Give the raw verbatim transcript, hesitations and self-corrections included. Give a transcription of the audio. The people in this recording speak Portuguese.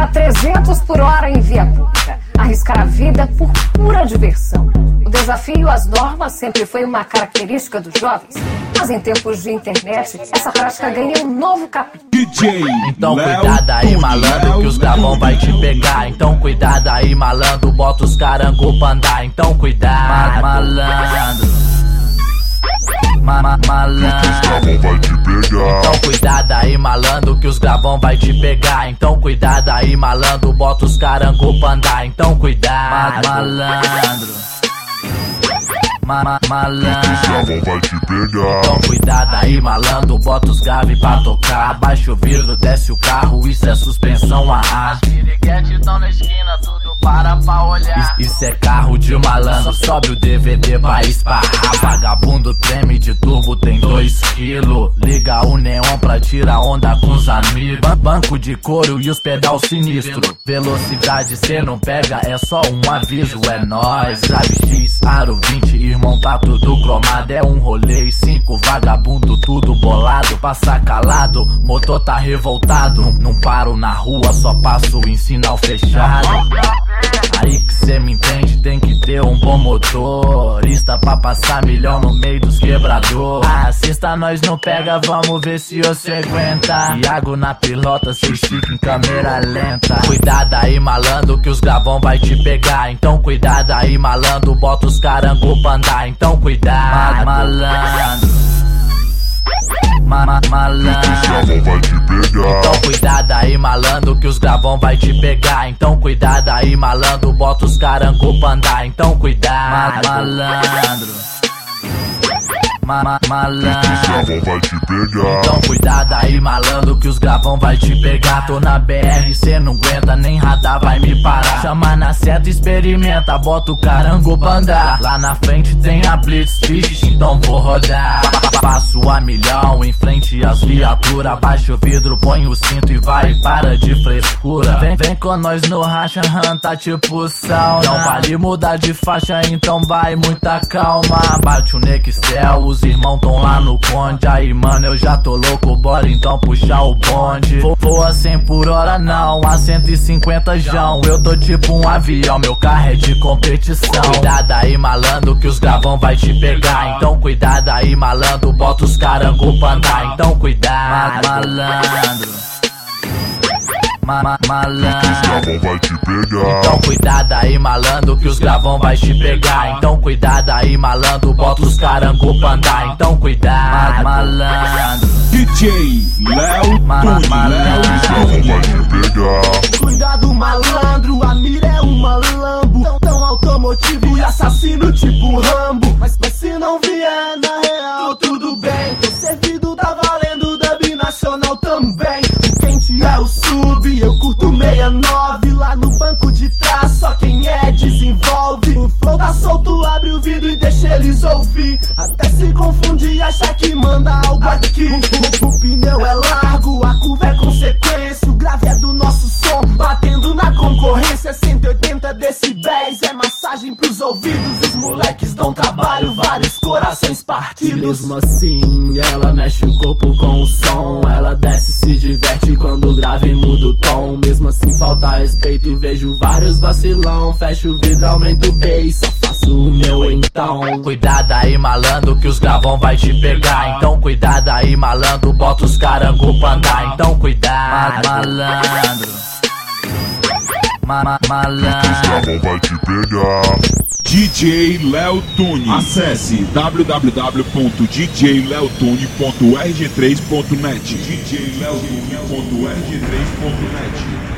trezentos por hora em via pública. Arriscar a vida por pura diversão. O desafio às normas sempre foi uma característica dos jovens. Mas em tempos de internet, essa prática ganha um novo capítulo. D J Então Léo cuidado aí, Tony, malandro, Léo que os gravão vai te pegar. Então cuidado aí, malandro, bota os carango pra andar. Então cuidado, malandro. Ma ma malandro, vai te pegar. então cuidado aí, malandro, que os gravão vai te pegar. Então cuidado aí, malandro, bota os carango pra andar. Então cuidado, malandro. Ma ma malandro, vai te pegar. então cuidado aí, malandro, bota os grave pra tocar. Abaixa o vidro, desce o carro, isso é suspensão a ar. Piriguete tão na esquina, tudo para pra olhar. Isso, isso é carro de malandro, sobe o D V D pra esparrar. Vagabundo treme de turbo, tem dois quilos. Liga o neon pra tirar onda com os amigos. Ban banco de couro e os pedal sinistro. Velocidade cê não pega, é só um aviso, é nóis. Drive X, aro vinte, irmão tá tudo cromado. É um rolê e cinco vagabundo tudo bolado. Passa calado, motor tá revoltado. Não, não paro na rua, só passo em sinal fechado. Aí que cê me entende, tem que ter um bom motorista pra passar milhão no meio dos quebrador. Assista, nós não pega, vamos ver se você aguenta. Iago na pilota, cê estica em câmera lenta. Cuidado aí, malandro, que os gravão vai te pegar. Então cuidado aí, malandro, bota os carango pra andar. Então cuidado, malandro. Ma ma malandro, vai te pegar. então cuidado aí, malandro, que os gravão vai te pegar. Então cuidado aí, malandro, bota os carango pra andar. Então cuidado, malandro. Ma ma malandro, vai te pegar. então cuidado aí, malandro, que os gravão vai te pegar. Tô na B R, cê não aguenta, nem radar vai me parar. Chama na seta, experimenta, bota o carango pra andar. Lá na frente tem a blitz, vixe, então vou rodar. Passo a milhão em frente às viaturas. Baixa o vidro, põe o cinto e vai, para de frescura. Vem, vem com nós no racha, hum, tá tipo sauna. Não vale mudar de faixa, então vai, muita calma. Bate o Nextel, os irmãos tão lá no conde. Aí mano, eu já tô louco, bora então puxar o bonde. Vou, vou a cem por hora não, a cento e cinquenta jão. Eu tô tipo um avião, meu carro é de competição. Cuidado aí, malandro, que os gravão vai te pegar. Então cuidado aí, malandro, bota os carango pra andar. Então cuidado, malandro. Ma ma malandro, vai te pegar. então cuidado aí, malandro, que os gravão vai te pegar. Então cuidado aí, malandro, bota os carango pra andar. Então cuidado, malandro. D J Léo Ma ma Tony, Léo malandro, vai te pegar. Cuidado, malandro, a mira é uma Lambo. Tão, tão automotivo e assassino tipo Rambo. Mas, mas se não vier na real, tudo bem. Tô servido, tá valendo dub nacional também. O quente é o sub, eu curto sessenta e nove. Lá no banco de trás, só quem é desenvolve. O flow tá solto, abre o vidro e deixa eles ouvir. Até se confundir e achar que manda algo aqui. O, o, o pneu é largo, a curva é consequência. O grave é do nosso som, batendo na concorrência. Cento e oitenta decibéis, é massagem pros ouvidos. Os moleques dão trabalho, vários corações partidos. Mesmo assim, ela mexe o corpo com o som. Ela desce, se diverte quando o grave muda o tom. Mesmo assim falta respeito, vejo vários vacilão. Fecho o vidro, aumento o bass, só faço o meu então. Cuidado aí, malandro, que os gravão vai te pegar. Então cuidado aí, malandro, bota os carango pra andar. Então cuidado, malandro. Ma ma malandro, vai te pegar. D J Léo Tony. Acesse w w w ponto d j léo tony ponto r g três ponto net. d j léo tony ponto r g três ponto net.